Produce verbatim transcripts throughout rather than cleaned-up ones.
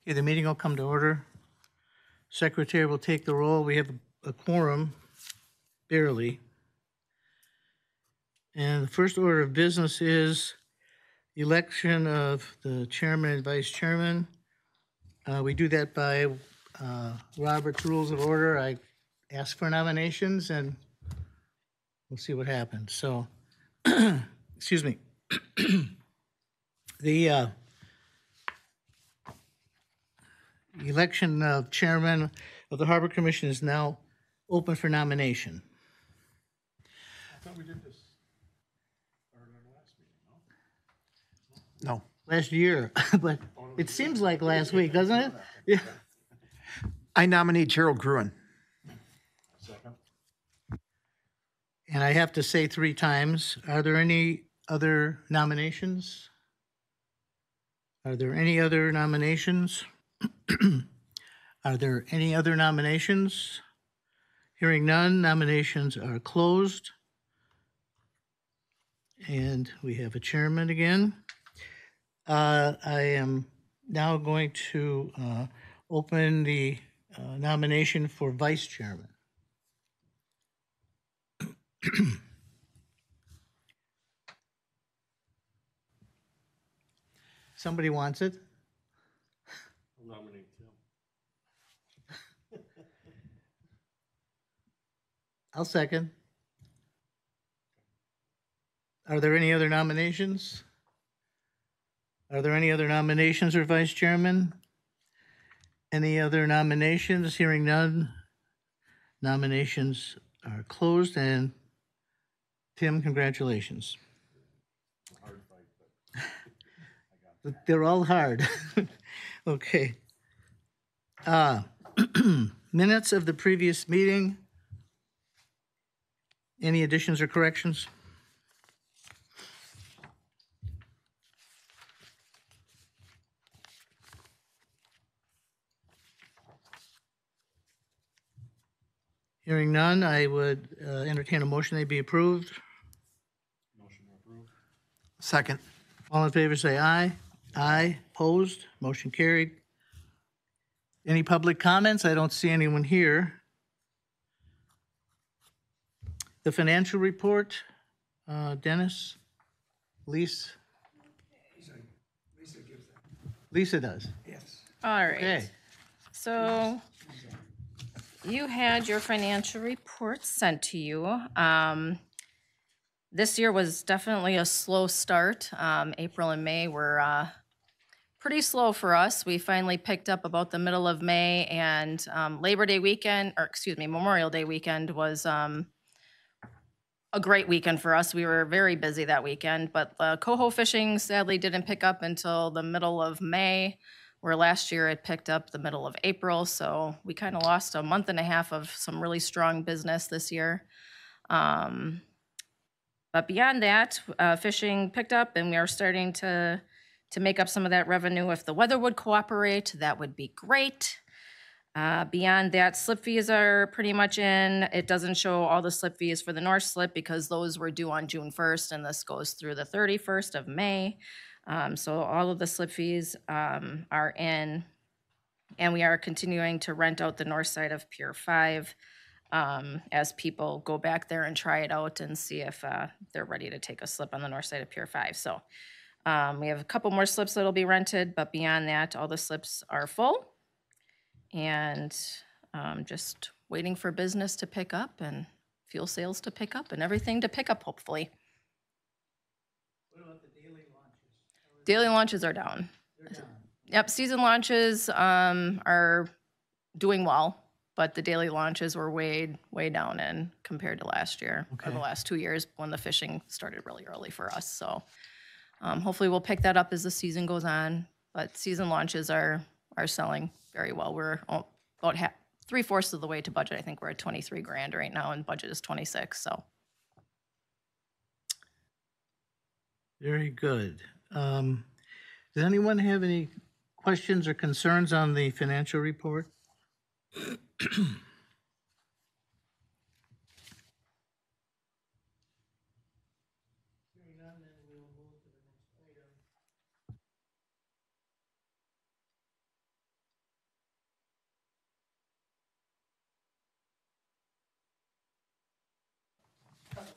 Okay, the meeting will come to order. Secretary will take the roll. We have a quorum, barely. And the first order of business is election of the chairman and vice chairman. Uh, We do that by uh, Robert's Rules of Order. I ask for nominations and we'll see what happens. So, excuse me. The uh, election of chairman of the Harbor Commission is now open for nomination. I thought we did this at our last meeting, no? No. Last year, but it seems like last week, doesn't it? Yeah. I nominate Gerald Gruen. Second. And I have to say three times, are there any other nominations? Are there any other nominations? Are there any other nominations? Hearing none, nominations are closed. And we have a chairman again. Uh, I am now going to uh, open the uh, nomination for vice chairman. Somebody wants it? I'll nominate Tim. I'll second. Are there any other nominations? Are there any other nominations for vice chairman? Any other nominations? Hearing none. Nominations are closed, and Tim, congratulations. Hard fight, but I got But they're all hard. Okay. Uh, minutes of the previous meeting. Any additions or corrections? Hearing none, I would uh, entertain a motion they be approved. motion approved. Second. All in favor, say aye. Aye. Opposed? Motion carried. Any public comments? I don't see anyone here. The financial report, uh, Dennis? Lisa? Lisa does. All right. Okay. So you had your financial report sent to you. Um, this year was definitely a slow start. Um, April and May were uh, pretty slow for us. We finally picked up about the middle of May, and um, Labor Day weekend, or excuse me, Memorial Day weekend was um, a great weekend for us. We were very busy that weekend, but uh, coho fishing sadly didn't pick up until the middle of May, where last year it picked up the middle of April. So we kind of lost a month and a half of some really strong business this year. Um, but beyond that, uh, fishing picked up, and we are starting to to make up some of that revenue. If the weather would cooperate, that would be great. Uh, beyond that, slip fees are pretty much in. It doesn't show all the slip fees for the North Slip because those were due on June first, and this goes through the thirty-first of May. Um, so all of the slip fees um, are in, and we are continuing to rent out the north side of Pier five um, as people go back there and try it out and see if uh, they're ready to take a slip on the north side of Pier five. So um, we have a couple more slips that'll be rented, but beyond that, all the slips are full. And um, just waiting for business to pick up and fuel sales to pick up and everything to pick up, hopefully. What about the daily launches? Daily launches are down. They're down. Yep, season launches um, are doing well, but the daily launches were way, way down in compared to last year, or Okay. the last two years when the fishing started really early for us. So um, hopefully we'll pick that up as the season goes on, but season launches are are selling very well. We're about half, three fourths of the way to budget. I think we're at twenty-three grand right now, and budget is twenty-six. So Very good. Um, Does anyone have any questions or concerns on the financial report?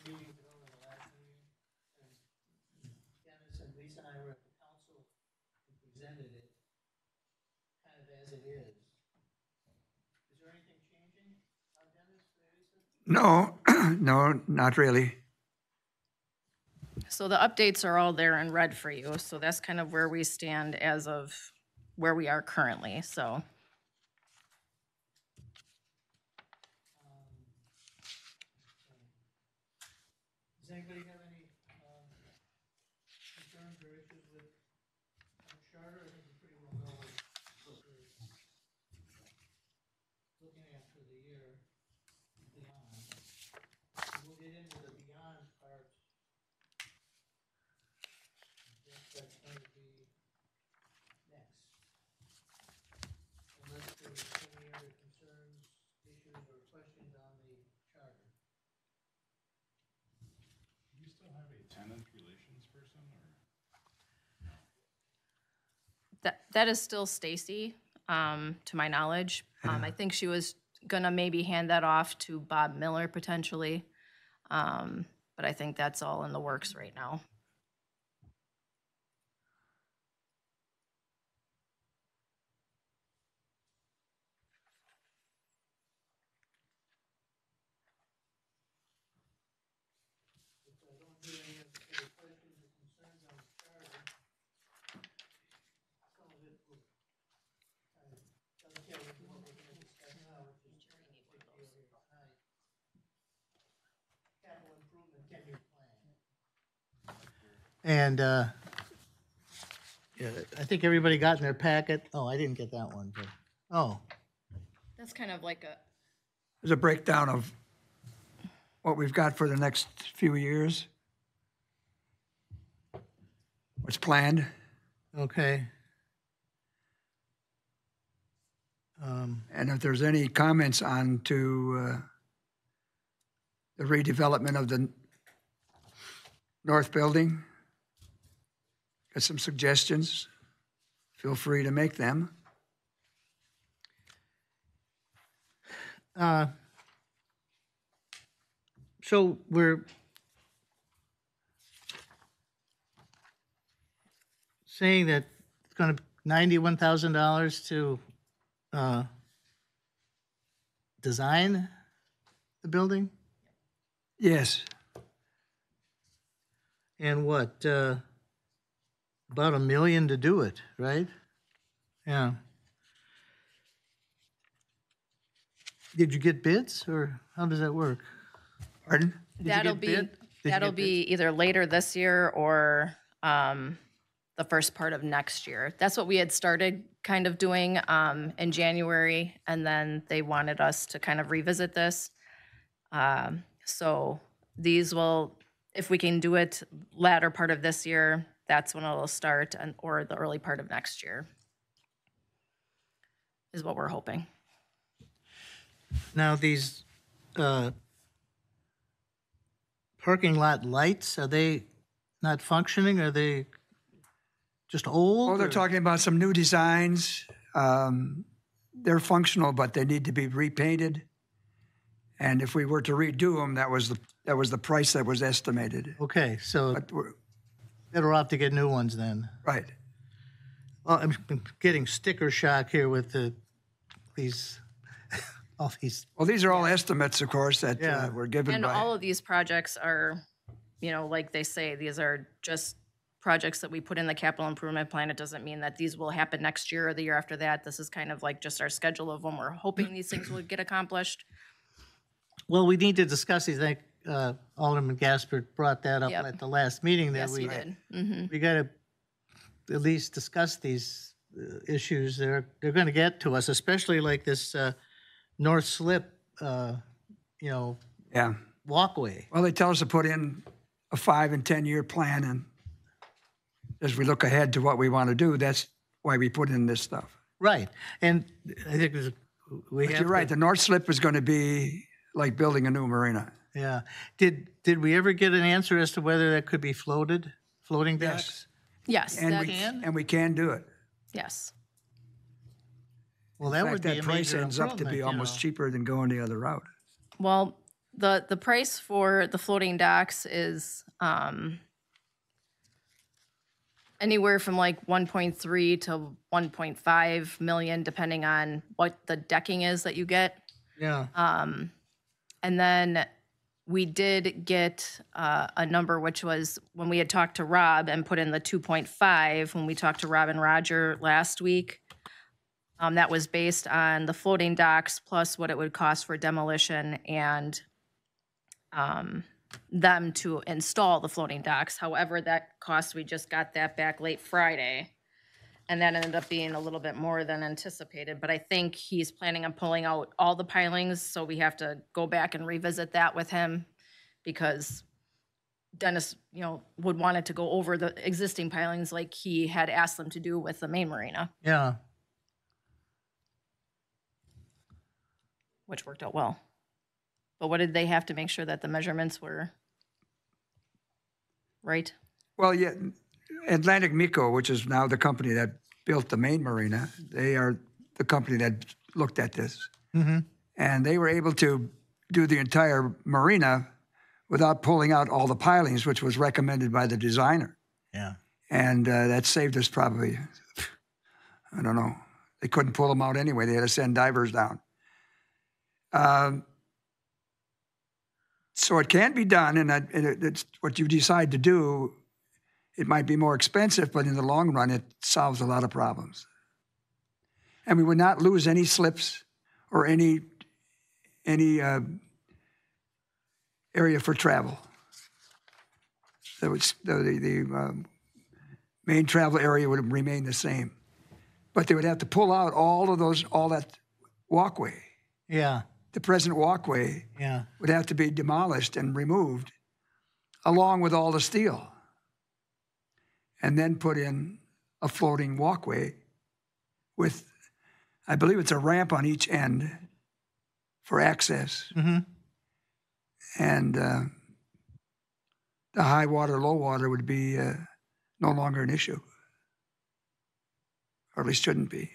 meeting with over the last meeting, and Dennis and Lisa and I were at the council and presented it kind of as it is. Is there anything changing, uh, Dennis, or Lisa? No, no, not really. So the updates are all there in red for you, so that's kind of where we stand as of where we are currently, so. Does anybody have any um, concerns or issues with our charter? I think we pretty well know what what we're looking at for the year and beyond. We'll get into the beyond part. I think that's going to be next. Unless there's any other concerns, issues, or questions on the charter. Do you still have a tenant relations person or? That, that is still Stacy, um, to my knowledge. Um, I think she was gonna maybe hand that off to Bob Miller potentially. Um, but I think that's all in the works right now. If I don't hear any other questions or concerns on the charter, some of it will kind of dovetail with what we're gonna discuss now, which is a big deal here tonight. Capital improvement ten-year plan. And, uh, yeah, I think everybody got in their packet. Oh, I didn't get that one, but, oh, That's kind of like a, There's a breakdown of what we've got for the next few years. What's planned. okay. Um, And if there's any comments on to uh, the redevelopment of the north building, got some suggestions, feel free to make them. Uh, So we're saying that it's going to ninety-one thousand dollars to uh, design the building? Yes, And what, uh, about a million to do it, right? Yeah. Did you get bids, or how does that work? pardon? Did you that'll get be, bid? Did you that'll get be either later this year or, um, the first part of next year. That's what we had started kind of doing, um, in January, and then they wanted us to kind of revisit this. Um, so these will, if we can do it latter part of this year, that's when it'll start, and, or the early part of next year is what we're hoping. Now, these uh, parking lot lights, are they not functioning? Are they just old? Oh, they're or- talking about some new designs. Um, They're functional, but they need to be repainted. And if we were to redo them, that was the, that was the price that was estimated. Okay, so But we're, better off to get new ones then. right, Well, I'm getting sticker shock here with the, these, all these, well, these are all estimates, of course, that Yeah. uh, were given And by. all of these projects are, you know, like they say, these are just projects that we put in the capital improvement plan. It doesn't mean that these will happen next year or the year after that. This is kind of like just our schedule of when we're hoping these things will get accomplished. well, we need to discuss these. I think uh, Alderman Gaspard brought that up Yep. at the last meeting, that Yes, we, you did. hmm we got to at least discuss these uh, issues. They're, they're going to get to us, especially like this uh, north slip, uh, you know, Yeah. walkway. Well, they tell us to put in a five and ten year plan, and as we look ahead to what we want to do, that's why we put in this stuff. Right, and I think there's, we But have you're to- right. The North Slip is going to be like building a new marina. Yeah. Did, did we ever get an answer as to whether that could be floated, floating Yes. decks? Yes, And we, that's, and we can do it. yes. Well, In that fact, would be that a price major ends up to improvement, be you almost know. cheaper than going the other route. Well, the, the price for the floating docks is, um, anywhere from like one point three to one point five million, depending on what the decking is that you get. Yeah, Um, and then we did get uh, a number, which was when we had talked to Rob and put in the two point five, when we talked to Rob and Roger last week. Um, that was based on the floating docks plus what it would cost for demolition and um, them to install the floating docks. However, that cost, we just got that back late Friday. And that ended up being a little bit more than anticipated, but I think he's planning on pulling out all the pilings, so we have to go back and revisit that with him because Dennis, you know, would want it to go over the existing pilings like he had asked them to do with the main marina, yeah. which worked out well. But what did they have to make sure that the measurements were right? Well, yeah, Atlantic Mico, which is now the company that built the main marina, they are the company that looked at this. Mm-hmm. And they were able to do the entire marina without pulling out all the pilings, which was recommended by the designer. Yeah. And uh, that saved us probably, I don't know, they couldn't pull them out anyway. They had to send divers down. Um, so it can be done, and, that, and it, it's what you decide to do. It might be more expensive, but in the long run, it solves a lot of problems. And we would not lose any slips or any any uh, area for travel. So it's, the the, the um, main travel area would remain the same, but they would have to pull out all of those, all that walkway. Yeah, The present walkway yeah. would have to be demolished and removed, along with all the steel, and then put in a floating walkway with, I believe it's a ramp on each end for access. Mm-hmm. And uh, the high water, low water would be uh, no longer an issue, or at least shouldn't be.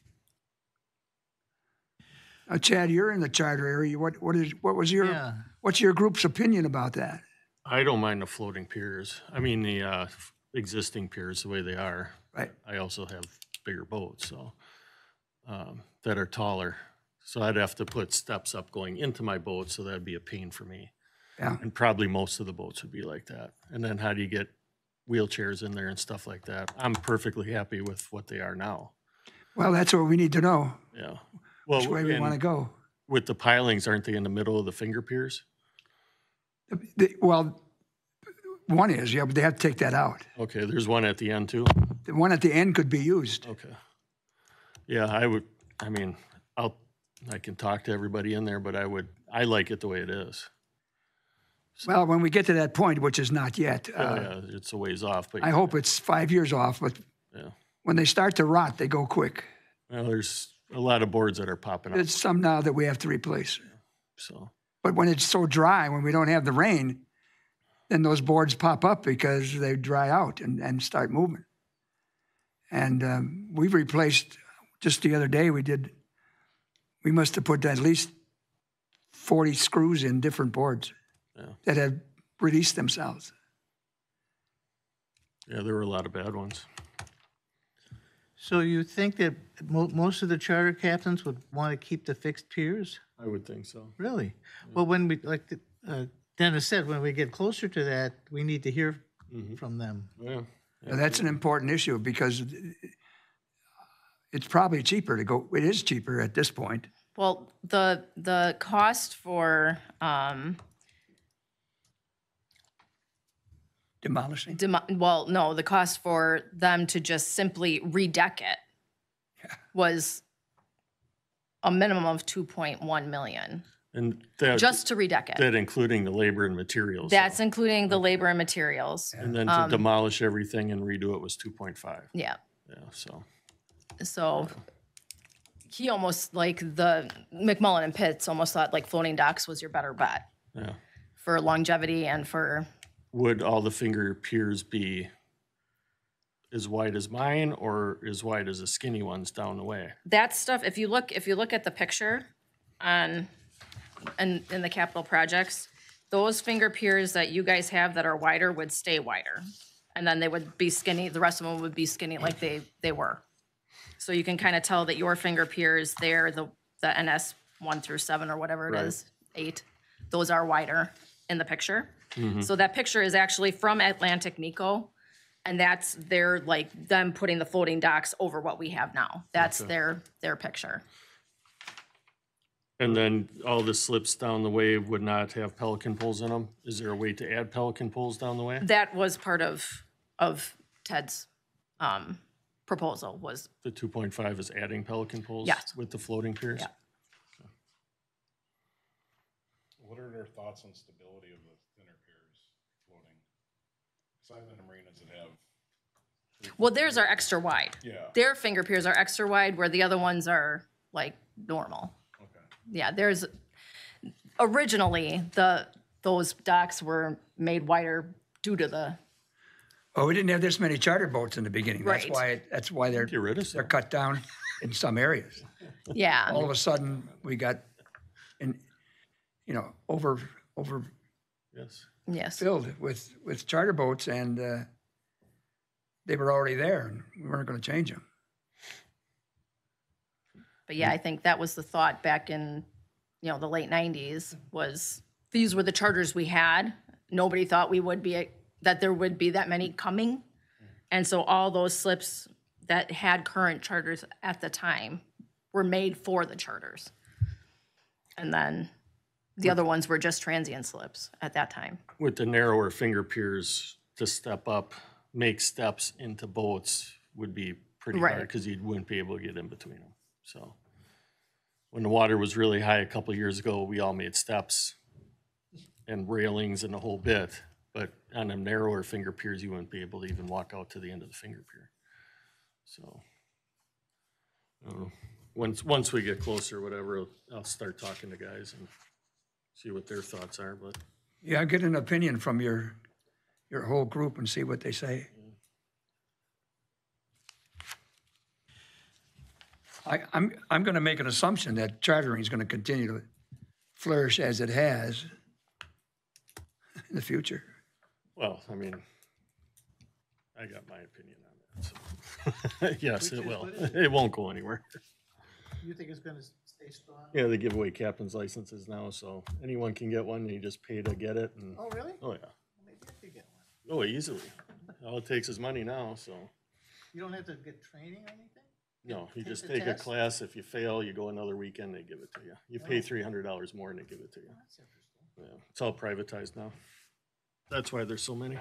Now, Chad, you're in the charter area. What what is what was your Yeah. what's your group's opinion about that? I don't mind the floating piers. I mean, the uh, existing piers, the way they are. Right. I also have bigger boats, so, um, that are taller. So I'd have to put steps up going into my boat, so that'd be a pain for me. Yeah. And probably most of the boats would be like that. And then how do you get wheelchairs in there and stuff like that? I'm perfectly happy with what they are now. Well, that's what we need to know. Yeah. Well, Which way we and want to go. with the pilings, aren't they in the middle of the finger piers? The- well, one is, yeah, but they have to take that out. Okay, there's one at the end too? The one at the end could be used. Okay. Yeah, I would, I mean, I'll, I can talk to everybody in there, but I would, I like it the way it is. Well, when we get to that point, which is not yet, Yeah, uh, yeah, it's a ways off, but I hope it's five years off, but yeah. when they start to rot, they go quick. Well, there's a lot of boards that are popping up, There's some now that we have to replace. so. But when it's so dry, when we don't have the rain, then those boards pop up because they dry out and, and start moving. And um, we've replaced, just the other day, we did, we must have put at least forty screws in different boards Yeah. that have released themselves. Yeah, there were a lot of bad ones. So you think that mo- most of the charter captains would want to keep the fixed piers? I would think so. Really? Well, when we, like the, uh, Dennis said, when we get closer to that, we need to hear from them. Yeah. Now, that's an important issue because it's probably cheaper to go, it is cheaper at this point. Well, the, the cost for, um, Demolishing. demo- well, no, the cost for them to just simply redeck it was a minimum of two point one million, And that, just to redeck it. that including the labor and materials. That's so. including the labor and materials. And then to demolish everything and redo it was two point five. Yeah. Yeah, so. So he almost, like the McMullen and Pitts almost thought like floating docks was your better bet Yeah. for longevity and for, Would all the finger piers be as wide as mine or as wide as the skinny ones down the way? that stuff. If you look, if you look at the picture on in, in the capital projects, those finger piers that you guys have that are wider would stay wider. And then they would be skinny, the rest of them would be skinny like they, they were. So you can kind of tell that your finger piers there, the, the N S one through seven or whatever it Right. is, eight, those are wider in the picture. So that picture is actually from Atlantic Nico. And that's their, like, them putting the floating docks over what we have now. That's their, their picture. And then all the slips down the way would not have pelican poles in them? Is there a way to add pelican poles down the way? That was part of, of Ted's, um, proposal was, The two point five is adding pelican poles? Yes. With the floating piers? Yeah. What are their thoughts on stability of the thinner piers floating? Because I've been in marinas that have, well, theirs are extra wide. yeah, Their finger piers are extra wide where the other ones are like normal. okay. Yeah, there's, originally, the, those docks were made wider due to the, Oh, we didn't have this many charter boats in the beginning. That's Right. why, that's why they're, Get rid of they're some. cut down in some areas. yeah. All of a sudden, we got, in, you know, over, over Yes. Yes. filled with, with charter boats, and uh, they were already there, and we weren't going to change them. But yeah, I think that was the thought back in, you know, the late nineties was these were the charters we had. Nobody thought we would be, that there would be that many coming. And so all those slips that had current charters at the time were made for the charters. And then the other ones were just transient slips at that time. With the narrower finger piers, to step up, make steps into boats would be pretty hard Right. because you wouldn't be able to get in between them. So when the water was really high a couple of years ago, we all made steps and railings and the whole bit. But on them narrower finger piers, you wouldn't be able to even walk out to the end of the finger pier. So I don't know. Once, once we get closer, whatever, I'll- I'll start talking to guys and see what their thoughts are, but Yeah, get an opinion from your, your whole group and see what they say. I, I'm, I'm going to make an assumption that chartering is going to continue to flourish as it has in the future. well, I mean, I got my opinion on that, so. Yes, it will. It won't go anywhere. You think it's gonna stay strong? Yeah, they give away captain's licenses now, so anyone can get one, and you just pay to get it, and, Oh, really? oh, yeah. Maybe I could get one. Oh, easily. All it takes is money now, so, You don't have to get training or anything? no, you Take just the take a test? class, if you fail, you go another weekend, they give it to you. You pay three hundred dollars more and they give it to you. That's interesting. Yeah, it's all privatized now. That's why there's so many.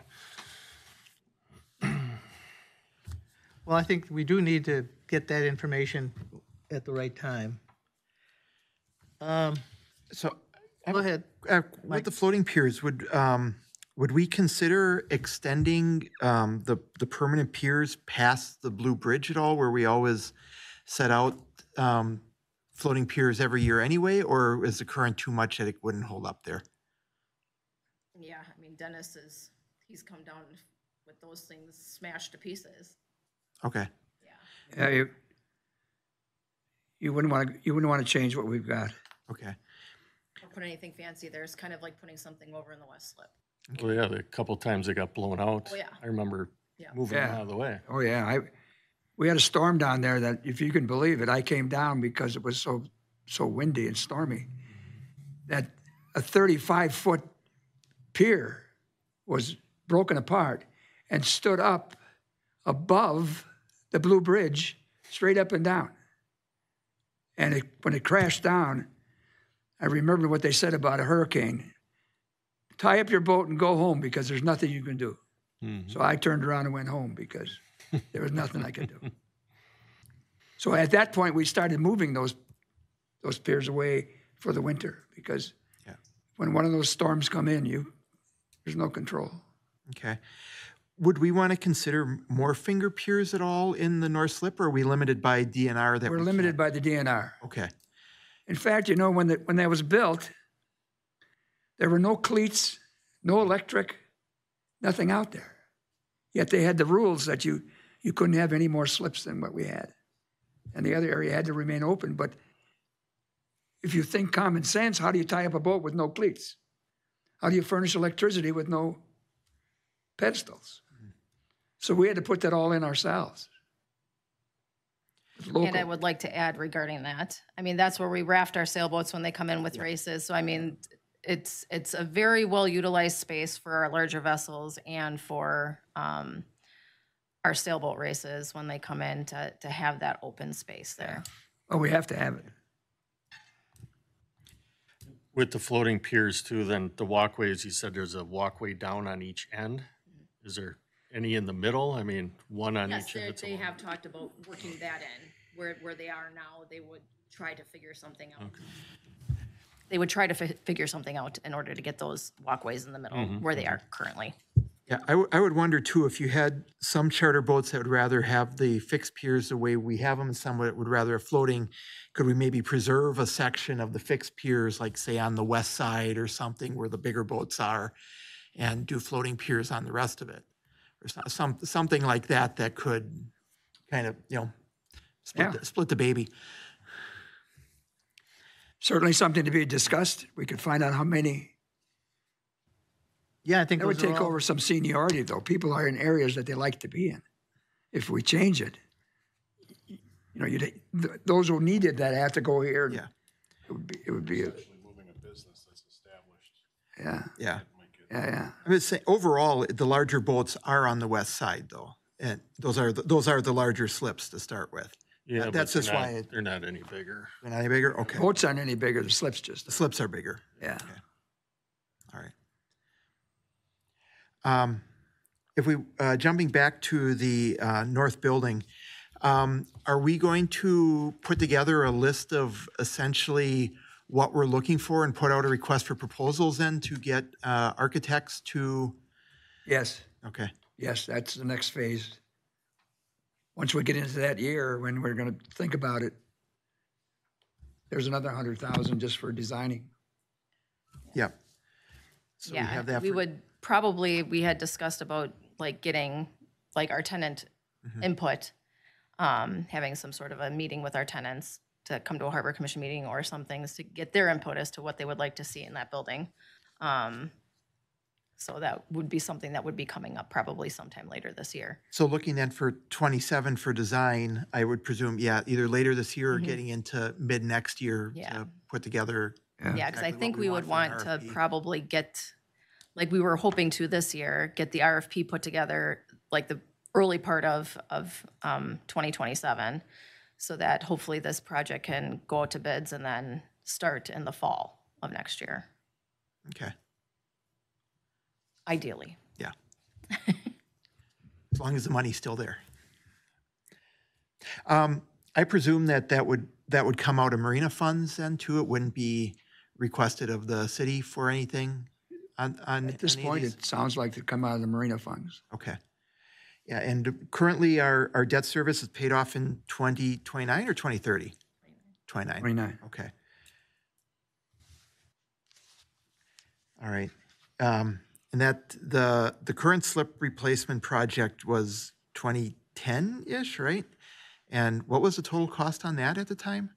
Well, I think we do need to get that information at the right time. Um, So, Go ahead. uh, with the floating piers, would, um, would we consider extending, um, the, the permanent piers past the Blue Bridge at all, where we always set out, um, floating piers every year anyway, or is the current too much that it wouldn't hold up there? Yeah, I mean, Dennis is, he's come down with those things smashed to pieces. Okay, Yeah, you, you wouldn't want to, you wouldn't want to change what we've got. okay. Don't put anything fancy there. It's kind of like putting something over in the west slip. Well, yeah, the couple times they got blown out. Oh, yeah. I remember Yeah. moving them Yeah. out of the way. Oh, yeah, I, we had a storm down there that, if you can believe it, I came down because it was so, so windy and stormy, that a thirty-five foot pier was broken apart and stood up above the Blue Bridge, straight up and down. And it, when it crashed down, I remember what they said about a hurricane. Tie up your boat and go home because there's nothing you can do. So I turned around and went home because there was nothing I could do. So at that point, we started moving those, those piers away for the winter because Yeah. when one of those storms come in, you, there's no control. Okay. Would we want to consider more finger piers at all in the North Slip, or are we limited by D N R that We're we limited can't? by the D N R. Okay, In fact, you know, when, the, when that was built, there were no cleats, no electric, nothing out there. Yet they had the rules that you, you couldn't have any more slips than what we had. And the other area had to remain open, but if you think common sense, how do you tie up a boat with no cleats? How do you furnish electricity with no pedestals? So we had to put that all in ourselves. It's And I local. would like to add regarding that, I mean, that's where we raft our sailboats when they come in with races. So I mean, it's, it's a very well-utilized space for our larger vessels and for um, our sailboat races when they come in to, to have that open space there. Oh, we have to have it. With the floating piers too, then the walkways, you said there's a walkway down on each end? Is there any in the middle? I mean, one on Yes, each they, end? they have talked about working that in, where, where they are now, they would try to figure something out. They would try to fi- figure something out in order to get those walkways in the middle where they are currently. Yeah, I, w- I would wonder too, if you had some charter boats that would rather have the fixed piers the way we have them, and some would would rather have floating, could we maybe preserve a section of the fixed piers, like say on the west side or something where the bigger boats are, and do floating piers on the rest of it? Or so- some, something like that that could kind of, you know, split, Yeah. the- split the baby. Certainly something to be discussed. We could find out how many. Yeah, I think That would those are take all- over some seniority, though. People are in areas that they like to be in. If we change it, you know, you'd, th- those who needed that have to go here. Yeah. It would be, it would be, a- Essentially moving a business that's established. yeah, Yeah. Might get- yeah, yeah. I would say overall, the larger boats are on the west side though. And those are, the- those are the larger slips to start with. Yeah, but That's they're just not- why it- They're not any bigger. They're not any bigger? Okay. Boats aren't any bigger, the slip's just, The slips are bigger. yeah. All right. Um, If we, uh, jumping back to the uh, north building, um, are we going to put together a list of essentially what we're looking for and put out a request for proposals then to get uh, architects to, Yes, okay, yes, that's the next phase. Once we get into that year, when we're gonna think about it, there's another hundred thousand just for designing. yep. So we Yeah, have that we for- would probably, we had discussed about like getting like our tenant Mm-hmm. input, um, having some sort of a meeting with our tenants to come to a harbor commission meeting or some things to get their input as to what they would like to see in that building. Um, So that would be something that would be coming up probably sometime later this year. So looking then for twenty-seven for design, I would presume, yeah, either later this year or getting into mid next year Mm-hmm. Yeah. to put together. Yeah, because exactly I what think we we want would for an want to R F P. probably get, like we were hoping to this year, get the R F P put together, like the early part of, of um, twenty twenty-seven, so that hopefully this project can go out to bids and then start in the fall of next year, Okay, ideally. yeah. As long as the money's still there. Um, I presume that that would, that would come out of marina funds then too? It wouldn't be requested of the city for anything on, on? At this any of point, these? it sounds like they come out of the marina funds. Okay. Yeah, and currently our, our debt service is paid off in twenty twenty-nine or twenty thirty? twenty-nine. Twenty-nine. Okay. All right. Um, and that, the, the current slip replacement project was twenty ten-ish, right? And what was the total cost on that at the time?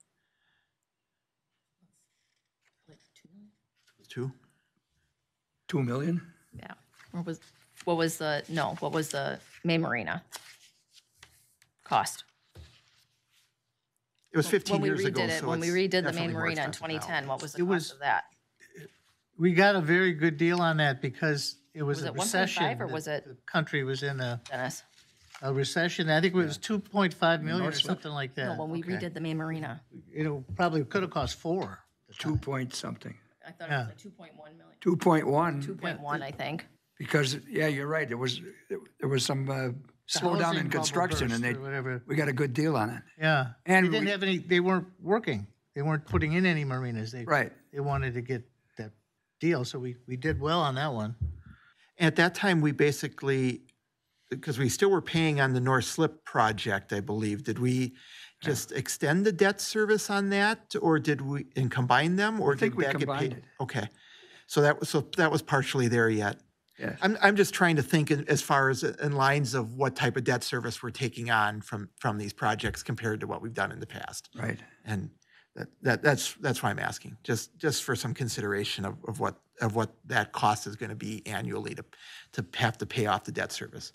Two? Two million? Yeah. What was, what was the, no, what was the May Marina cost? It was fifteen When we years ago, redid it, so when we it's redid the definitely Main more Marina in expensive now. twenty ten, what was the It was- cost of that? We got a very good deal on that because it was Was a it one point recession. five or The- was it- The country was in a, Dennis? a recession. I think it was two point five million or North Slope? something like No, that. when we okay. redid the Main Marina. You know, probably could have cost four. Two point something. I thought it Yeah. was like two point one million. Two point one. Two point one, I think. Because, yeah, you're right, there was, there was some uh, The slowdown housing in bubble construction and burst they, or whatever. we got a good deal on it. Yeah. And They didn't we- have any, they weren't working. They weren't putting in any marinas. They, Right. they wanted to get that deal, so we, we did well on that one. At that time, we basically, because we still were paying on the North Slip project, I believe, did we just extend the debt service on that, or did we, and combine them, or I think did we that get combined paid? it. Okay, so that was, so that was partially there yet. Yes. I'm, I'm just trying to think in- as far as in lines of what type of debt service we're taking on from, from these projects compared to what we've done in the past. Right. And That, that, that's, that's why I'm asking, just, just for some consideration of, of what, of what that cost is going to be annually to, to have to pay off the debt service.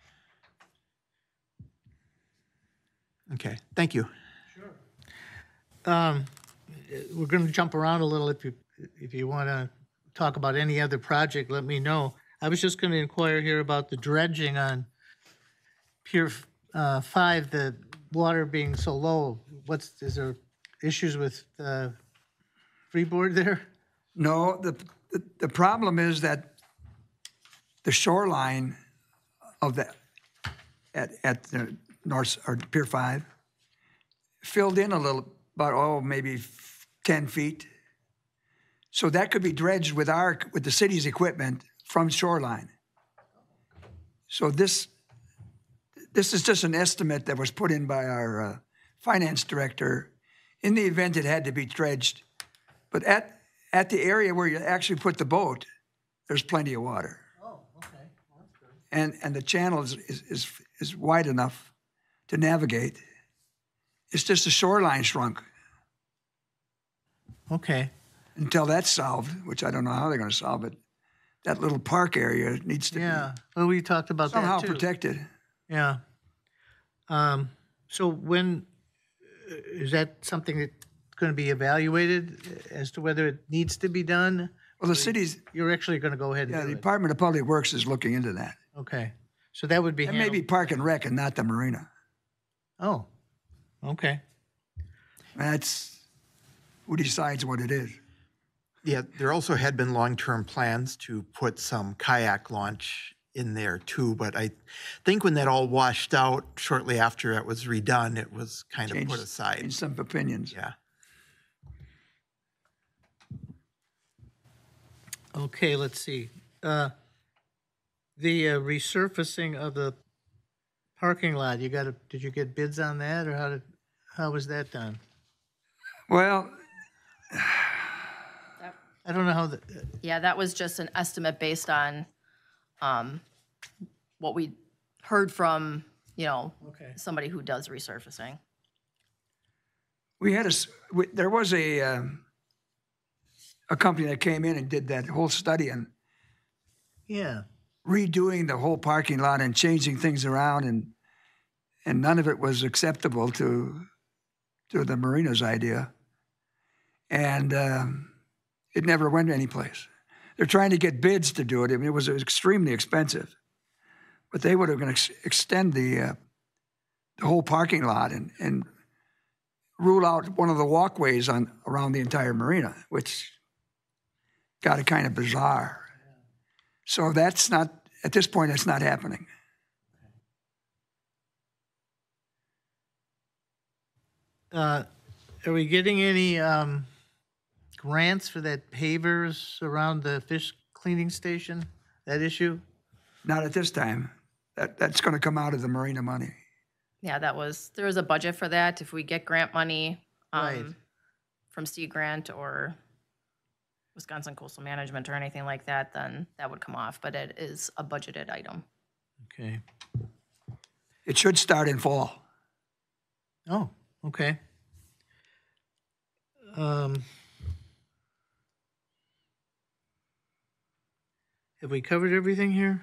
Okay, thank you. Um, we're gonna jump around a little. If you, if you wanna talk about any other project, let me know. I was just gonna inquire here about the dredging on Pier, uh, five, the water being so low. What's, is there issues with, uh, freeboard there? No, the, the, the problem is that the shoreline of the, at, at the north, or Pier five, filled in a little, about, oh, maybe ten feet. So that could be dredged with our, with the city's equipment from shoreline. So this, this is just an estimate that was put in by our uh, finance director in the event it had to be dredged. But at, at the area where you actually put the boat, there's plenty of water. Oh, okay. That's good. And, and the channel is, is, is, is wide enough to navigate. It's just the shoreline shrunk Okay, until that's solved, which I don't know how they're gonna solve it. That little park area needs to yeah. Well, we talked about be somehow that too. protected. Yeah. Um, so when, uh, is that something that's gonna be evaluated as to whether it needs to be done? Well, the city's, You're actually gonna go ahead yeah, and the do it? Department of Public Works is looking into that. Okay, so that would be That may be handled. Park and Rec and not the marina. Oh, okay. That's, who decides what it is? Yeah, there also had been long-term plans to put some kayak launch in there too, but I think when that all washed out shortly after it was redone, it was kind of put Changed- aside. changed some opinions. Yeah. Okay, let's see. Uh, The uh, resurfacing of the parking lot, you got, did you get bids on that, or how did, how was that done? Well, I don't know how the, Yeah, that was just an estimate based on um, what we heard from, you know, okay. somebody who does resurfacing. we had a, s- we- there was a, um, a company that came in and did that whole study on Yeah, redoing the whole parking lot and changing things around, and and none of it was acceptable to to the marina's idea, and um, it never went anyplace. They're trying to get bids to do it. I mean, it was extremely expensive, but they would have going to ex- extend the uh, the whole parking lot and and rule out one of the walkways on around the entire marina, which got it kind of bizarre. So that's not, at this point, that's not happening. uh, are we getting any, um, grants for that pavers around the fish cleaning station, that issue? Not at this time. That, that's going to come out of the marina money. Yeah, that was, there was a budget for that. If we get grant money Right. um, from Sea Grant or Wisconsin Coastal Management or anything like that, then that would come off, but it is a budgeted item. Okay. It should start in fall. Oh, okay. Um, have we covered everything here?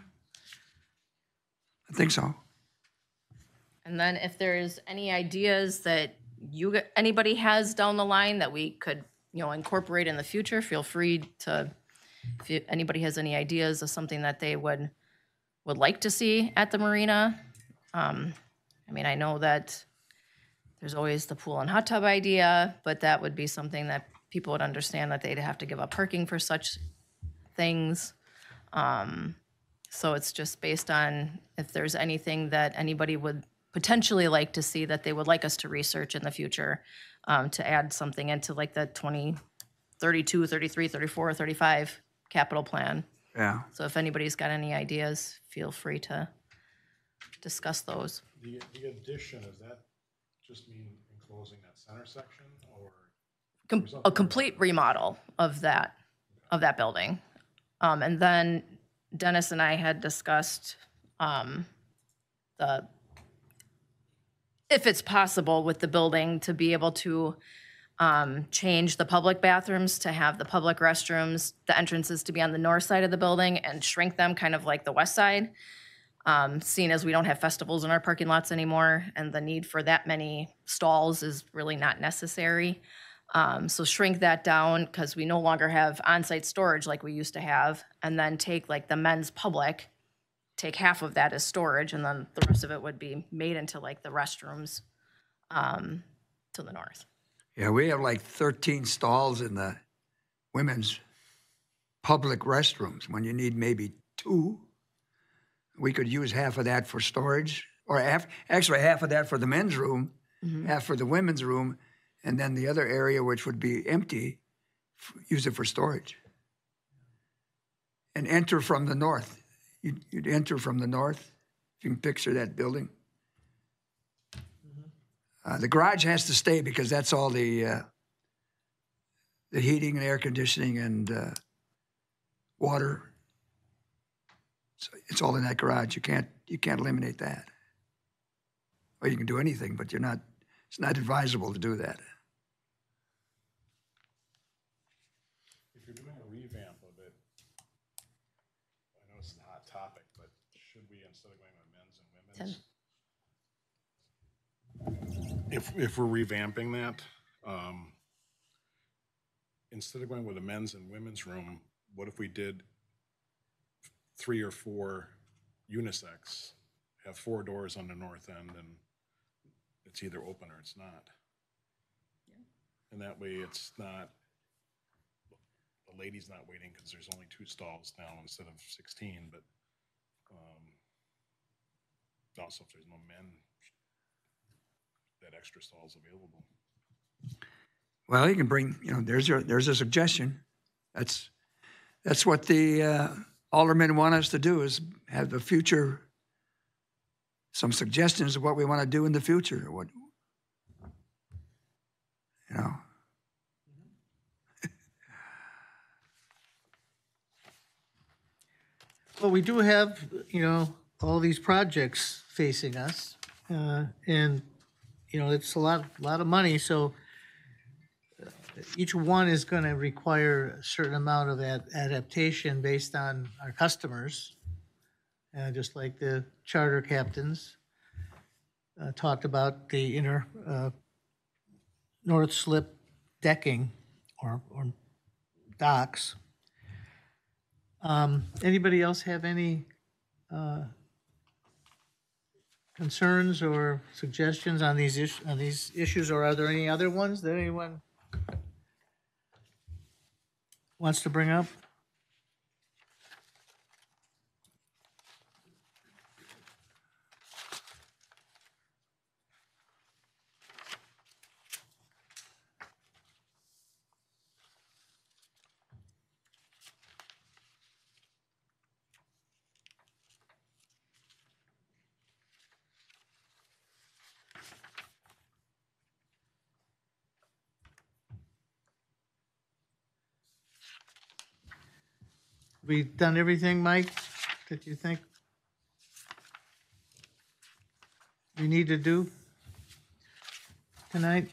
I think so. And then if there's any ideas that you, g- anybody has down the line that we could, you know, incorporate in the future, feel free to, if you- anybody has any ideas of something that they would, would like to see at the marina. Um, I mean, I know that there's always the pool and hot tub idea, but that would be something that people would understand that they'd have to give up parking for such things. Um, so it's just based on if there's anything that anybody would potentially like to see that they would like us to research in the future, um, to add something into like the twenty thirty-two, thirty-three, thirty-four, thirty-five capital plan. Yeah. So if anybody's got any ideas, feel free to discuss those. The, the addition, does that just mean enclosing that center section, or? Com- a complete remodel of that, of that building. Um, and then Dennis and I had discussed, um, the, if it's possible with the building to be able to, um, change the public bathrooms to have the public restrooms, the entrances to be on the north side of the building, and shrink them kind of like the west side. Um, seeing as we don't have festivals in our parking lots anymore, and the need for that many stalls is really not necessary. Um, so shrink that down because we no longer have on-site storage like we used to have, and then take like the men's public, take half of that as storage, and then the rest of it would be made into like the restrooms um, to the north. Yeah, we have like thirteen stalls in the women's public restrooms when you need maybe two. We could use half of that for storage, or half, actually half of that for the men's room, half for the women's room, and then the other area, which would be empty, f- use it for storage. And enter from the north. You'd, you'd enter from the north, if you can picture that building. Uh, the garage has to stay because that's all the uh, the heating and air conditioning and uh, water. So it's all in that garage. You can't you can't eliminate that. Well, you can do anything, but you're not. It's not advisable to do that. If you're doing a revamp of it, I know it's a hot topic, but should we, instead of going with men's and women's? If, if we're revamping that, um, instead of going with a men's and women's room, what if we did three or four unisex, have four doors on the north end, and it's either open or it's not? And that way it's not, the lady's not waiting because there's only two stalls now instead of sixteen, but um, also if there's no men, that extra stall is available. Well, you can bring. You know, there's your there's a suggestion. That's that's what the uh, aldermen want us to do, is have the future. Some suggestions of what we want to do in the future. What you know. Well, we do have, you know, all these projects facing us, uh, and, you know, it's a lot, lot of money, so uh, each one is gonna require a certain amount of ad- adaptation based on our customers. Uh, just like the charter captains uh, talked about the inner, uh, north slip decking or, or docks. Um, Anybody else have any uh, concerns or suggestions on these issues, on these issues, or are there any other ones that anyone wants to bring up? We done everything, Mike, that you think we need to do tonight?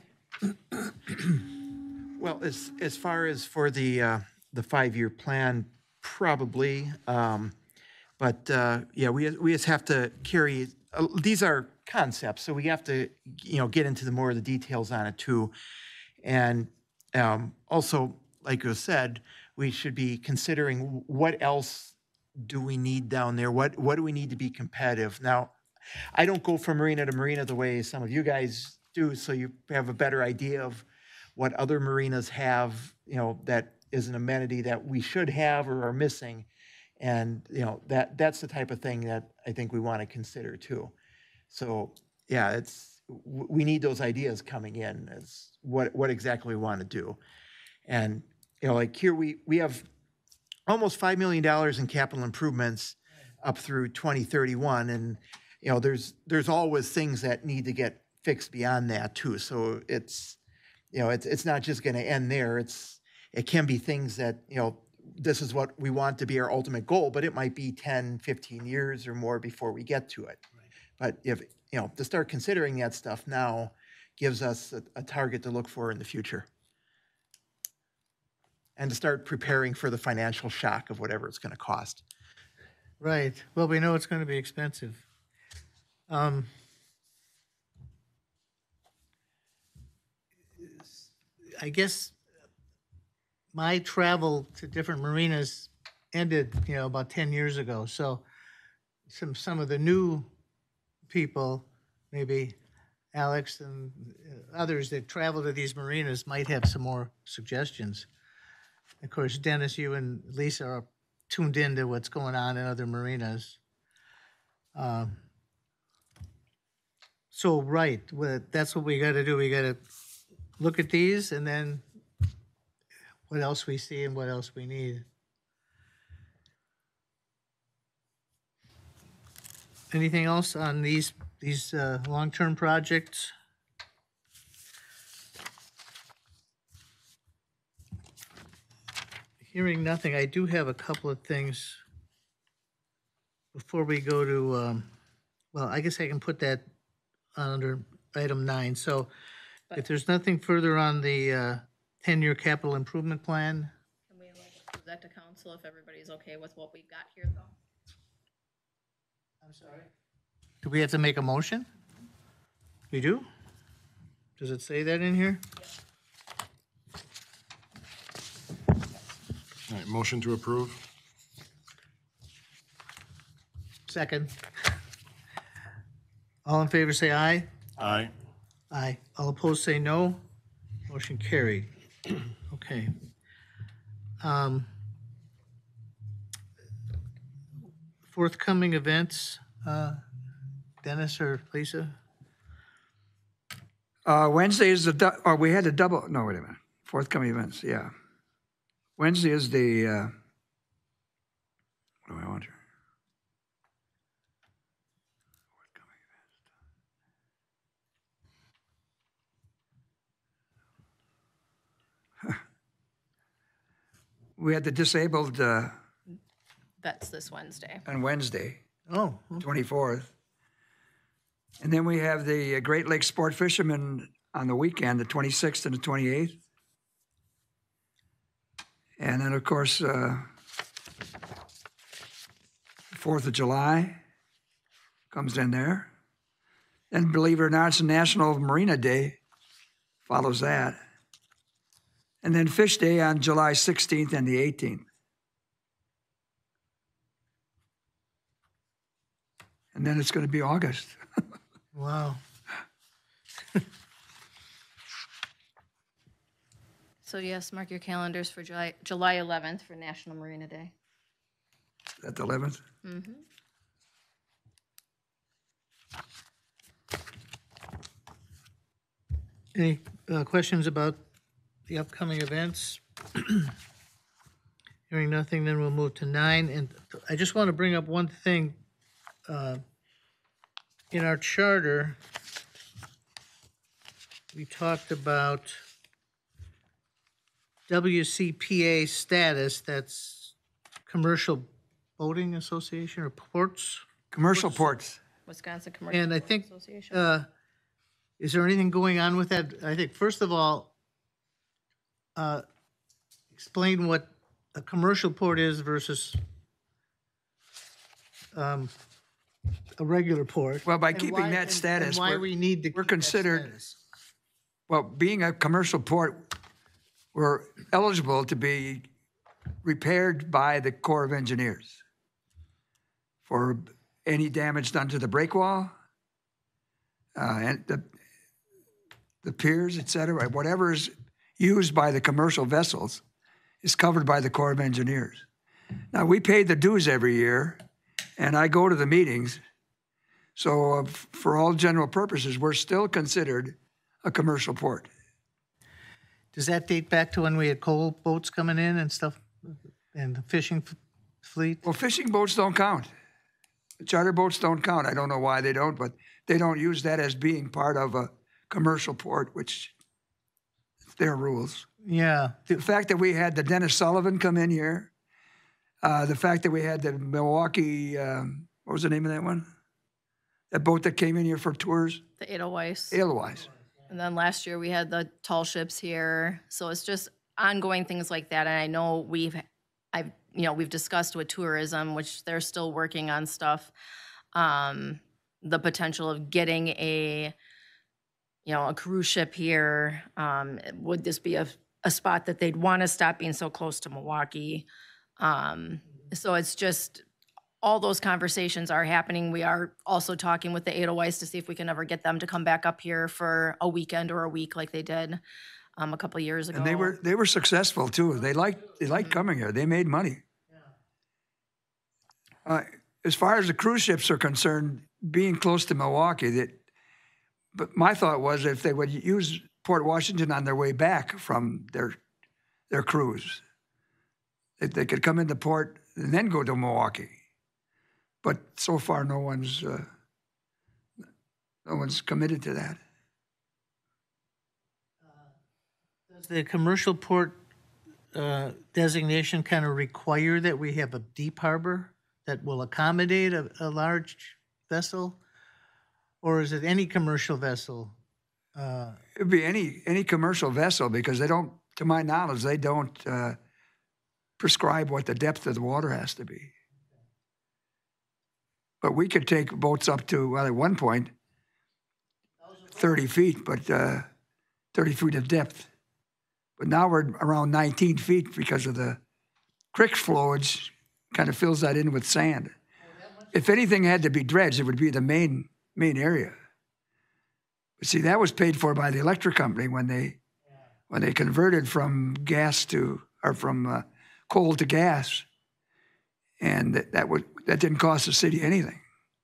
Well, as, as far as for the, uh, the five-year plan, probably. Um, but, uh, yeah, we, we just have to carry, uh, these are concepts, so we have to, you know, get into the more of the details on it too. And, um, also, like you said, we should be considering what else do we need down there? What, what do we need to be competitive? Now, I don't go from marina to marina the way some of you guys do, so you have a better idea of what other marinas have, you know, that is an amenity that we should have or are missing. And, you know, that, that's the type of thing that I think we want to consider too. So, yeah, it's, w- we need those ideas coming in as what, what exactly we want to do. And, you know, like here, we, we have almost five million dollars in capital improvements up through twenty thirty-one. And, you know, there's, there's always things that need to get fixed beyond that too. So it's, you know, it's, it's not just going to end there. It's, it can be things that, you know, this is what we want to be our ultimate goal, but it might be ten, fifteen years or more before we get to it. But if, you know, to start considering that stuff now gives us a, a target to look for in the future. and to start preparing for the financial shock of whatever it's going to cost. Right. Well, we know it's going to be expensive. Um, I guess my travel to different marinas ended, you know, about ten years ago. So some, some of the new people, maybe Alex and uh, others that travel to these marinas might have some more suggestions. Of course, Dennis, you and Lisa are tuned into what's going on in other marinas. Um, So, right, well, that's what we gotta do. We gotta look at these and then what else we see and what else we need. Anything else on these, these, uh, long-term projects? Hearing nothing, I do have a couple of things before we go to, um, well, I guess I can put that under item nine. So if there's nothing further on the uh, ten-year capital improvement plan, Can we move that to council if everybody's okay with what we've got here, though? I'm sorry? Do we have to make a motion? We do? Does it say that in here? All right, motion to approve? Second. All in favor, say aye. Aye. Aye. All opposed, say no. Motion carried. Okay. Um, Forthcoming events, uh, Dennis or Lisa? Uh, Wednesday is the, du- or we had a double, no, wait a minute. Forthcoming events, yeah. Wednesday is the, uh, what do I want here? Forthcoming events. We had the disabled uh, That's this Wednesday. on Wednesday, Oh, twenty-fourth. And then we have the uh, Great Lakes Sport Fishermen on the weekend, the twenty-sixth and the twenty-eighth. And then, of course, uh, Fourth of July comes in there. And believe it or not, it's National Marina Day, follows that. And then Fish Day on July sixteenth and the eighteenth. And then it's going to be August. wow. So yes, mark your calendars for July, July eleventh for National Marina Day. Is that the eleventh? Mm-hmm. Any uh, questions about the upcoming events? Hearing nothing, then we'll move to nine. And I just want to bring up one thing. Uh, In our charter, we talked about W C P A status, that's Commercial Boating Association or Ports. Commercial ports. Wisconsin Commercial And I Boat think, Association. uh, is there anything going on with that? I think, first of all, uh, explain what a commercial port is versus um, a regular port. Well, by and keeping why- that and- status, And why we're- we need to we're keep that considered- status. Well, being a commercial port, we're eligible to be repaired by the Corps of Engineers for any damage done to the break wall, uh, and the, the piers, et cetera, whatever is used by the commercial vessels is covered by the Corps of Engineers. Now, we pay the dues every year, and I go to the meetings. So uh, f- for all general purposes, we're still considered a commercial port. Does that date back to when we had coal boats coming in and stuff, and the fishing f- fleet? Well, fishing boats don't count. Charter boats don't count. I don't know why they don't, but they don't use that as being part of a commercial port, which is their rules. Yeah, The fact that we had the Dennis Sullivan come in here, uh, the fact that we had the Milwaukee, um, what was the name of that one? That boat that came in here for tours, The Edelweiss. Edelweiss. And then last year we had the tall ships here. So it's just ongoing things like that. And I know we've, I've, you know, we've discussed with tourism, which they're still working on stuff. Um, the potential of getting a, you know, a cruise ship here. Um, would this be a, a spot that they'd want to stop being so close to Milwaukee? Um, so it's just, all those conversations are happening. We are also talking with the Edelweiss to see if we can ever get them to come back up here for a weekend or a week like they did um, a couple of years ago. And they were, they were successful too. They liked, they liked coming here. They made money. Uh, as far as the cruise ships are concerned, being close to Milwaukee, that, but my thought was if they would use Port Washington on their way back from their, their cruise, that they could come into port and then go to Milwaukee. But so far, no one's, uh, no one's committed to that. Does the commercial port uh, designation kind of require that we have a deep harbor that will accommodate a, a large vessel? Or is it any commercial vessel? Uh, It'd be any, any commercial vessel because they don't, to my knowledge, they don't uh, prescribe what the depth of the water has to be. But we could take boats up to, well, at one point, thirty feet, but uh, thirty feet of depth. But now we're around nineteen feet because of the creek flowage kind of fills that in with sand. If anything had to be dredged, it would be the main, main area. But see, that was paid for by the electric company when they, when they converted from gas to, or from uh, coal to gas. And that, that, would, that didn't cost the city anything.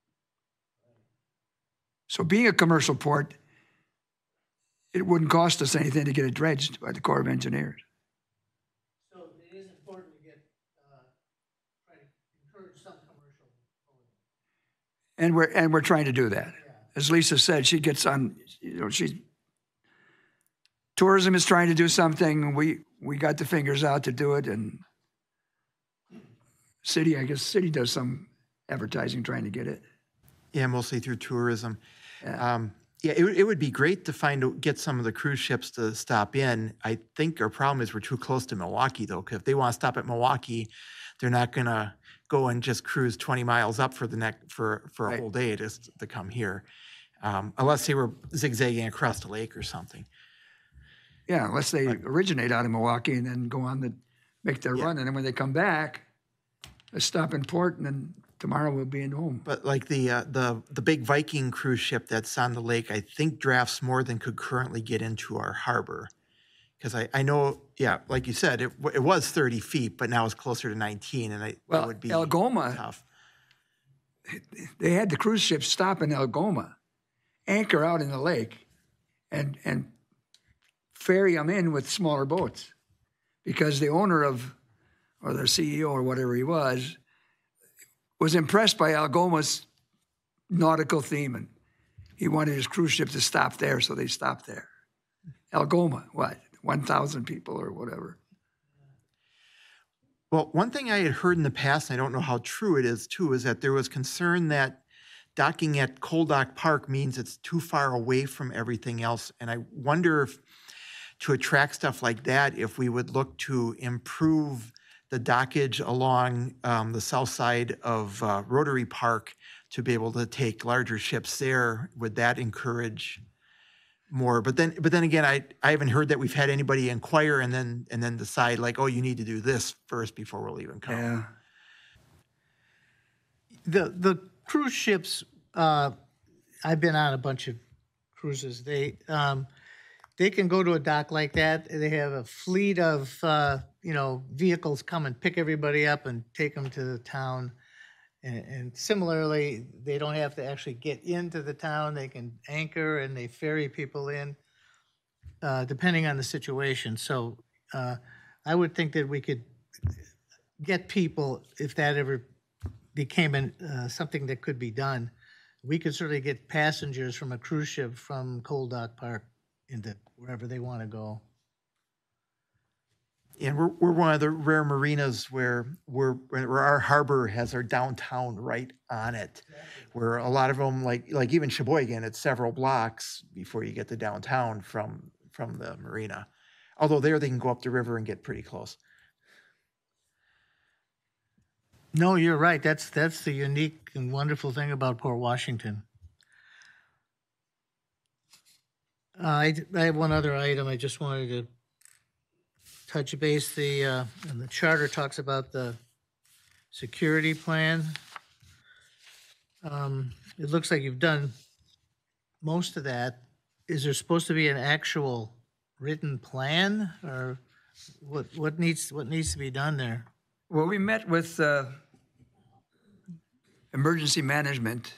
So being a commercial port, it wouldn't cost us anything to get it dredged by the Corps of Engineers. So it is important to get, uh, try to encourage some commercial. And we're, and we're trying to do that. As Lisa said, she gets on, you know, she, tourism is trying to do something. We, we got the fingers out to do it. And city, I guess city does some advertising trying to get it. Yeah, mostly through tourism. Yeah. Um, yeah, it, would- it would be great to find, get some of the cruise ships to stop in. I think our problem is we're too close to Milwaukee though, because if they want to stop at Milwaukee, they're not gonna go and just cruise twenty miles up for the next, for, for a Right. whole day just to come here. Um, unless they were zigzagging across the lake or something. Yeah, unless they originate out of Milwaukee and then go on the, make their Yeah. run. And then when they come back, they stop in port and then tomorrow we'll be in home. But like the, uh, the, the big Viking cruise ship that's on the lake, I think drafts more than could currently get into our harbor. Because I, I know, yeah, like you said, it, w- it was thirty feet, but now it's closer to nineteen, and I, that Well, would be Algoma, tough. they had the cruise ships stop in Algoma, anchor out in the lake, and and ferry them in with smaller boats, because the owner of, or their C E O or whatever he was, was impressed by Algoma's nautical theme, and he wanted his cruise ship to stop there, so they stopped there. Algoma, what, one thousand people or whatever. Well, one thing I had heard in the past, and I don't know how true it is too, is that there was concern that docking at Cold Dock Park means it's too far away from everything else. And I wonder if, to attract stuff like that, if we would look to improve the dockage along um, the south side of uh, Rotary Park to be able to take larger ships there. Would that encourage more? But then, but then again, I, I haven't heard that we've had anybody inquire and then and then decide like, oh, you need to do this first before we'll even come. Yeah. The, the cruise ships, uh, I've been on a bunch of cruises. They, um, they can go to a dock like that. They have a fleet of, uh, you know, vehicles come and pick everybody up and take them to the town. And, and similarly, they don't have to actually get into the town. They can anchor and they ferry people in, uh, depending on the situation. So uh, I would think that we could get people, if that ever became an, uh, something that could be done, we could certainly get passengers from a cruise ship from Cold Dock Park into wherever they want to go. And we're, we're one of the rare marinas where we're, where our harbor has our downtown right on it. Where a lot of them, like, like even Sheboygan, it's several blocks before you get to downtown from, from the marina. Although there they can go up the river and get pretty close. No, you're right. That's, that's the unique and wonderful thing about Port Washington. Uh, I, d- I have one other item I just wanted to touch base. The, uh, and the charter talks about the security plan. Um, it looks like you've done most of that. Is there supposed to be an actual written plan, or what, what needs, what needs to be done there? Well, we met with uh, emergency management,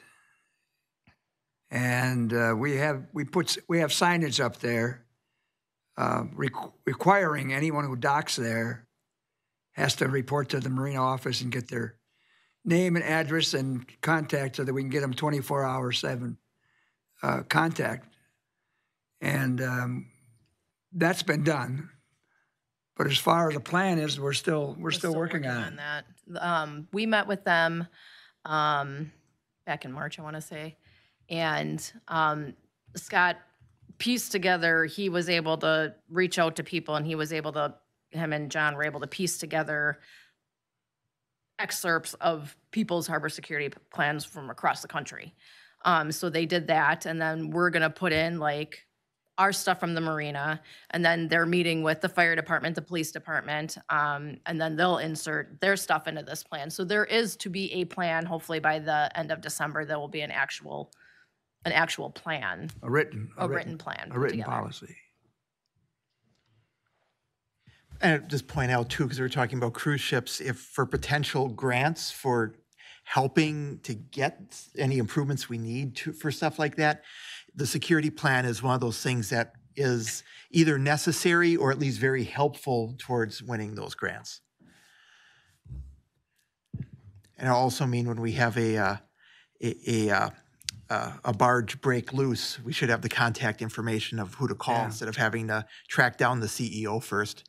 and uh, we have, we put, we have signage up there uh, requ- requiring anyone who docks there has to report to the marina office and get their name and address and contact so that we can get them twenty-four hour seven uh, contact. And um, that's been done. But as far as the plan is, we're still, we're still working on it. that. Um, we met with them, um, back in March, I want to say. And, um, Scott pieced together, he was able to reach out to people and he was able to, him and John were able to piece together excerpts of people's harbor security plans from across the country. Um, so they did that, and then we're gonna put in like our stuff from the marina, and then they're meeting with the fire department, the police department, um, and then they'll insert their stuff into this plan. So there is to be a plan, hopefully by the end of December, there will be an actual, an actual plan, A written. a written plan A put written together. policy. And I'd just point out too, because we were talking about cruise ships, if for potential grants for helping to get any improvements we need to, for stuff like that, the security plan is one of those things that is either necessary or at least very helpful towards winning those grants. And I also mean when we have a, uh, a, a, uh, uh, a barge break loose, we should have the contact information of who to call Yeah. instead of having to track down the C E O first.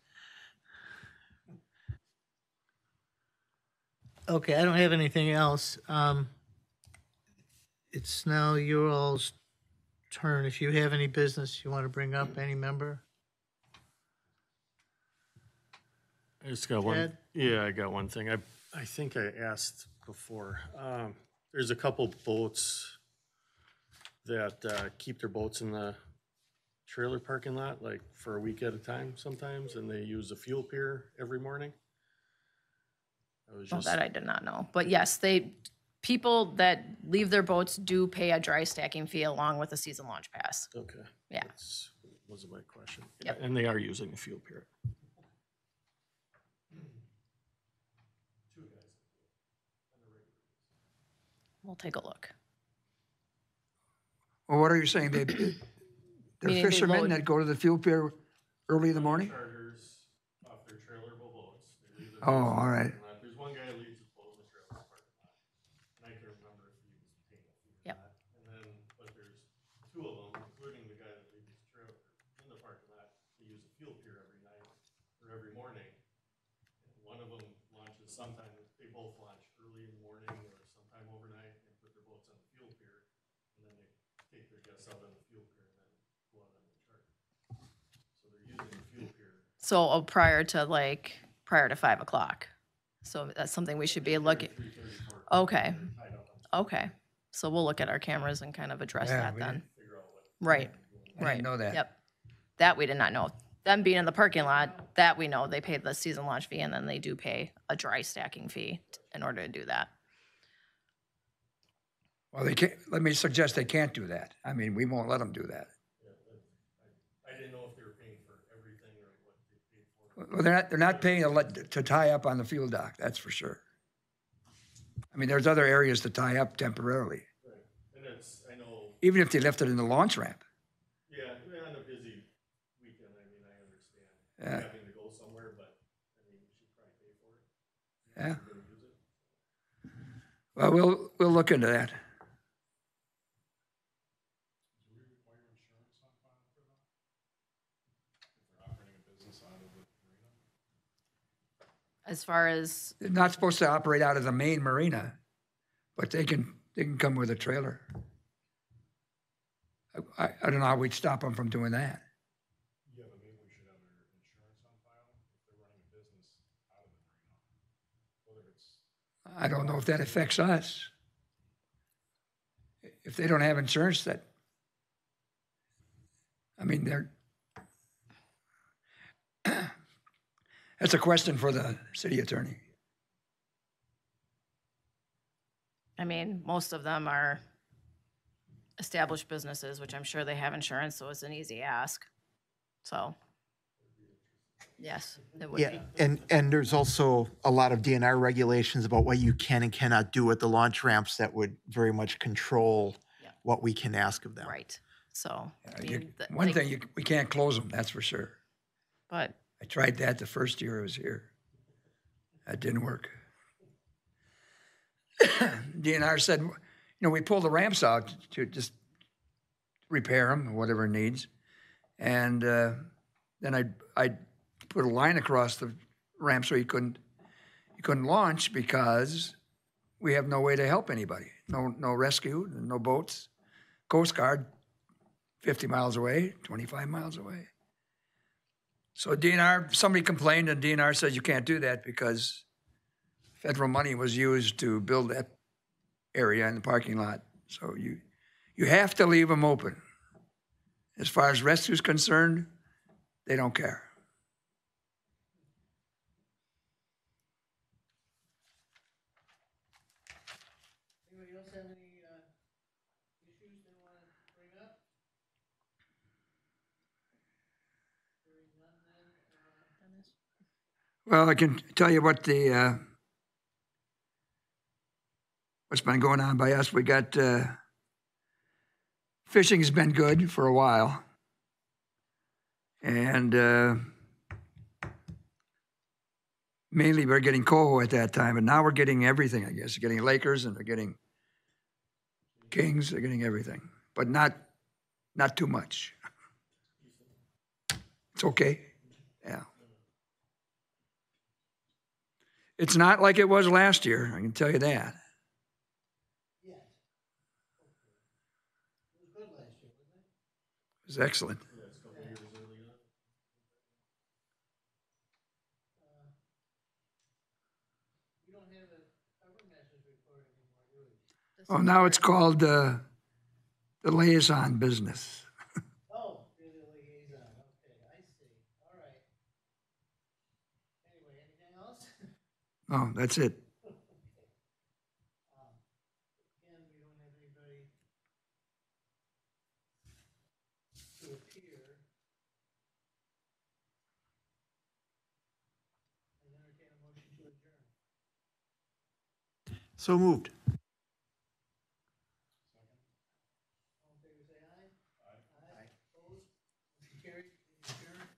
Okay, I don't have anything else. Um, it's now your all's turn. If you have any business you want to bring up, any member? I just got one, Ted? yeah, I got one thing. I, I think I asked before. Um, there's a couple boats that, uh, keep their boats in the trailer parking lot, like for a week at a time sometimes, and they use a fuel pier every morning. I was Well, just, that I did not know, but yes, they, people that leave their boats do pay a dry stacking fee along with a season launch pass. okay. Yeah. That's, wasn't my question. Yep. And they are using a fuel pier. We'll take a look. Well, what are you saying? They, they're Meaning they fishermen load- that go to the fuel pier early in the morning? Charters off their trailerable boats. They leave their Oh, boats in the all right. parking lot. There's one guy that leaves his boat in the trailer parking lot. And I can remember if he was paying a fee or Yep. not. And then, but there's two of them, including the guy that leaves his trailer in the parking lot. They use a fuel pier every night or every morning. And one of them launches sometime, they both launch early in the morning or sometime overnight and put their boats on the fuel pier. And then they take their guests out on the fuel pier and then go out on the charter. So they're using the fuel pier. So uh, prior to like, prior to five o'clock. So that's something we should be looking, okay, okay. So we'll look at our cameras and kind of address Yeah, that we then. Right, I right. didn't know that. Yep. That we did not know. Them being in the parking lot, that we know, they pay the season launch fee and then they do pay a dry stacking fee in order to do that. Well, they can't, let me suggest they can't do that. I mean, we won't let them do that. I didn't know if they were paying for everything or what they paid for. Well, they're not, they're not paying to let, to tie up on the fuel dock, that's for sure. I mean, there's other areas to tie up temporarily, And it's, I know, even if they left it in the launch ramp. yeah, on a busy weekend, I mean, I understand Yeah. having to go somewhere, but I mean, you should probably pay for it. Yeah. If you're gonna use it. Well, we'll, we'll look into that. Do we require insurance on file for them? If they're operating a business out of the marina? As far as, They're not supposed to operate out of the main marina, but they can, they can come with a trailer. I, I, I don't know how we'd stop them from doing that. Yeah, but maybe we should have their I don't know if that affects us. If they don't have insurance, that, I mean, they're, that's a question for the city attorney. I mean, most of them are established businesses, which I'm sure they have insurance, so it's an easy ask. So, yes, it would Yeah, be. and, and there's also a lot of D N R regulations about what you can and cannot do at the launch ramps that would very much control Yeah. what we can ask of them. Right. So, I You- mean, th- One they- thing, you, we can't close them, that's for sure. but I tried that the first year I was here. That didn't work. D N R said, you know, we pull the ramps out to just repair them, whatever it needs. And uh, then I'd, I'd put a line across the ramp so you couldn't, you couldn't launch because we have no way to help anybody. No, no rescue, no boats. Coast Guard, fifty miles away, twenty-five miles away. So D N R, somebody complained and D N R said you can't do that because federal money was used to build that area in the parking lot. So you, you have to leave them open. As far as rescue's concerned, they don't care. Anybody else have any, uh, issues they wanna bring up? Hearing none then, uh, Well, I can tell you what the, uh, what's been going on by us. We got, uh, fishing's been good for a while. And, uh, mainly we're getting coho at that time, and now we're getting everything, I guess. We're getting Lakers and they're getting Kings, they're getting everything, but not, not too much. It's okay, yeah. It's not like it was last year, I can tell you that. yes. It was good last year, wasn't it? It was excellent. We don't have a cover message report anymore, do we? Oh, now it's called, uh, the liaison business. Oh, you're the liaison, okay, I see, all right. Anyway, anything else? Oh, that's it. Um, Again, we don't have anybody to appear. I entertain a motion to adjourn. So moved.